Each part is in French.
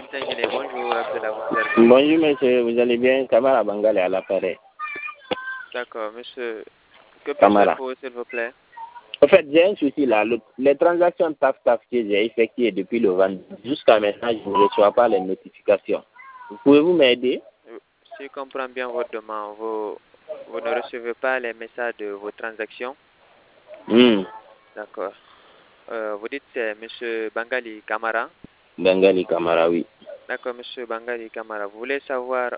Mtangene, bonjour, Abdallah, vous servir. Bonjour monsieur, vous allez bien? Kamara Bangal est à l'appareil. D'accord, monsieur. Que puis-je Kamara. faire pour vous, s'il vous plaît? En fait, j'ai un souci là. Les transactions TAF-TAF que j'ai effectuées depuis le vendredi, jusqu'à maintenant, je ne reçois pas les notifications. Pouvez-vous m'aider? Si je comprends bien votre demande, vous ne recevez pas les messages de vos transactions? D'accord. Vous dites c'est monsieur Bangali Kamara? Bangali Kamara, oui. D'accord, monsieur Bangali Kamara. Vous voulez savoir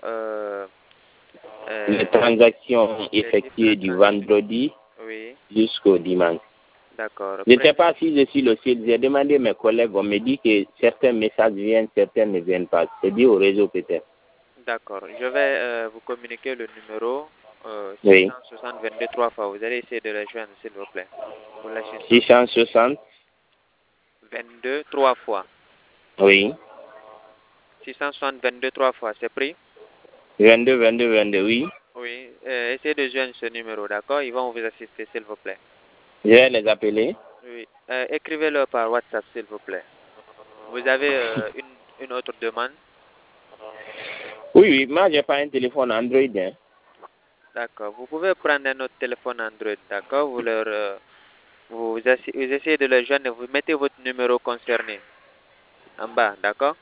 les transactions effectuées du vendredi oui. jusqu'au dimanche. D'accord. Je ne sais pas si je suis le seul. J'ai demandé à mes collègues, on me dit que certains messages viennent, certains ne viennent pas. C'est dit au réseau peut-être. D'accord. Je vais vous communiquer le numéro 660 22 3 fois. Vous allez essayer de le joindre, s'il vous plaît. 660 22 3 fois. Oui. 660 22 3 fois, c'est pris? 22, 22, 22, oui. Oui. Essayez de joindre ce numéro, d'accord? Ils vont vous assister, s'il vous plaît. Je vais les appeler. Oui. Écrivez-le par WhatsApp, s'il vous plaît. Vous avez une autre demande? Oui, oui. Moi, je n'ai pas un téléphone Android. Hein. D'accord. Vous pouvez prendre un autre téléphone Android, d'accord? Vous essayez de le joindre, vous mettez votre numéro concerné en bas, d'accord?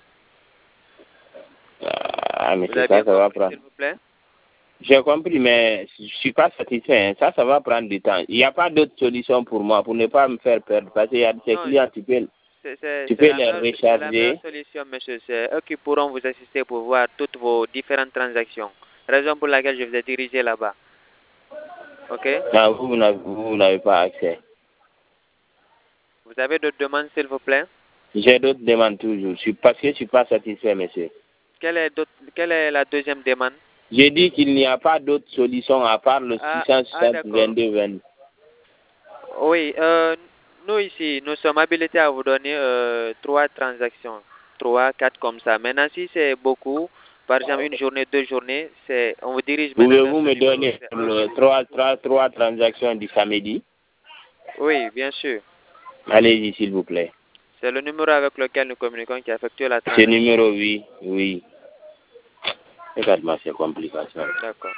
Ah, mais Vous c'est avez ça, bien ça va compris, prendre. s'il vous plaît? J'ai compris, mais je ne suis pas satisfait. Hein. Ça va prendre du temps. Il n'y a pas d'autre solution pour moi, pour ne pas me faire perdre. Parce qu'il y a des clients, tu peux les recharger. C'est la meilleure solution, monsieur. C'est eux qui pourront vous assister pour voir toutes vos différentes transactions. Raison pour laquelle je vous ai dirigé là-bas. OK? Non, vous n'avez pas accès. Vous avez d'autres demandes, s'il vous plaît? J'ai d'autres demandes toujours. Parce que je ne suis pas satisfait, monsieur. Quelle est la deuxième demande? J'ai dit qu'il n'y a pas d'autre solution à part le 660 22 22. Oui, nous ici, nous sommes habilités à vous donner 3 transactions. 3, 4 comme ça. Maintenant, si c'est beaucoup, par exemple une journée, 2 journées, on vous dirige maintenant. Pouvez-vous me donner 3 transactions du samedi? Oui, bien sûr. Allez-y, s'il vous plaît. C'est le numéro avec lequel nous communiquons qui a effectué la transaction. Ce numéro, oui, oui. Regarde-moi ces complications. D'accord.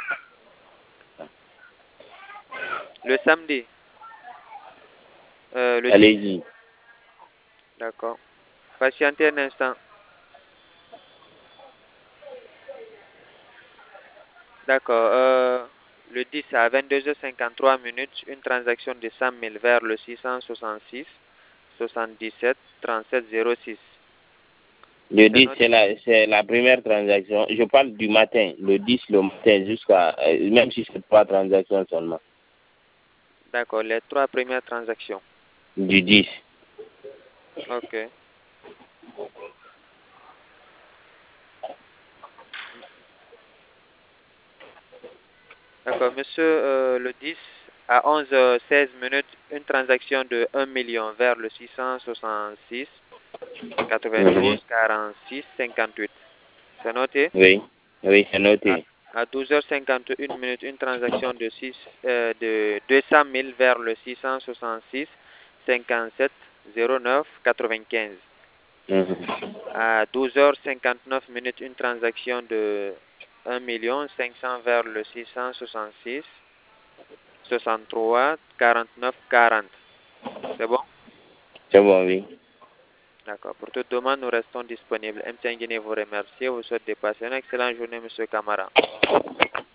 Le samedi. Allez-y. D'accord. Patientez un instant. D'accord. Le 10 à 22h53 minutes, une transaction de 100 000 vers le 666 77 37 06. Le 10, c'est la première transaction. Je parle du matin. Le 10, le matin, jusqu'à... même si c'est 3 transactions seulement. D'accord. Les 3 premières transactions. Du 10. Ok. D'accord. Monsieur, le 10 à 11h16 minutes, une transaction de 1 million vers le 666 92 46 58. C'est noté? Oui, oui, c'est noté. À 12h51 minutes, une transaction de 200 000 vers le 666 57 09 95. À 12h59 minutes, une transaction de 1 500 000 vers le 666 63 49 40. C'est bon? C'est bon, oui. D'accord. Pour toute demande, nous restons disponibles. MTN Guinée vous remercie. Vous souhaite de passer une excellente journée, monsieur Camara.